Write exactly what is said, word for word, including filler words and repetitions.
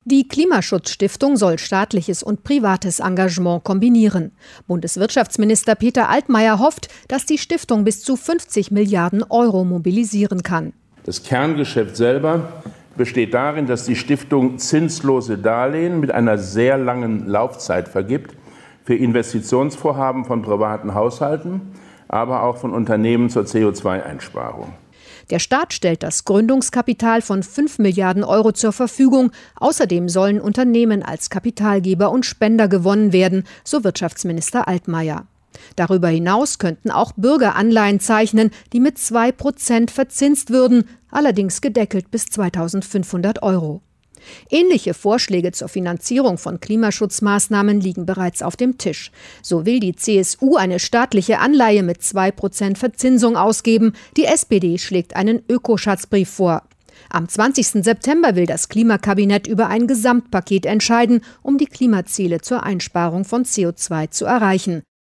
Die Klimaschutzstiftung soll staatliches und privates Engagement kombinieren. Bundeswirtschaftsminister Peter Altmaier hofft, dass die Stiftung bis zu fünfzig Milliarden Euro mobilisieren kann. Das Kerngeschäft selber besteht darin, dass die Stiftung zinslose Darlehen mit einer sehr langen Laufzeit vergibt für Investitionsvorhaben von privaten Haushalten, aber auch von Unternehmen zur C O zwei Einsparung. Der Staat stellt das Gründungskapital von fünf Milliarden Euro zur Verfügung. Außerdem sollen Unternehmen als Kapitalgeber und Spender gewonnen werden, so Wirtschaftsminister Altmaier. Darüber hinaus könnten auch Bürger Anleihen zeichnen, die mit zwei Prozent verzinst würden, allerdings gedeckelt bis zweitausendfünfhundert Euro. Ähnliche Vorschläge zur Finanzierung von Klimaschutzmaßnahmen liegen bereits auf dem Tisch. So will die C S U eine staatliche Anleihe mit zwei Prozent Verzinsung ausgeben. Die S P D schlägt einen Ökoschatzbrief vor. Am zwanzigsten September will das Klimakabinett über ein Gesamtpaket entscheiden, um die Klimaziele zur Einsparung von C O zwei zu erreichen.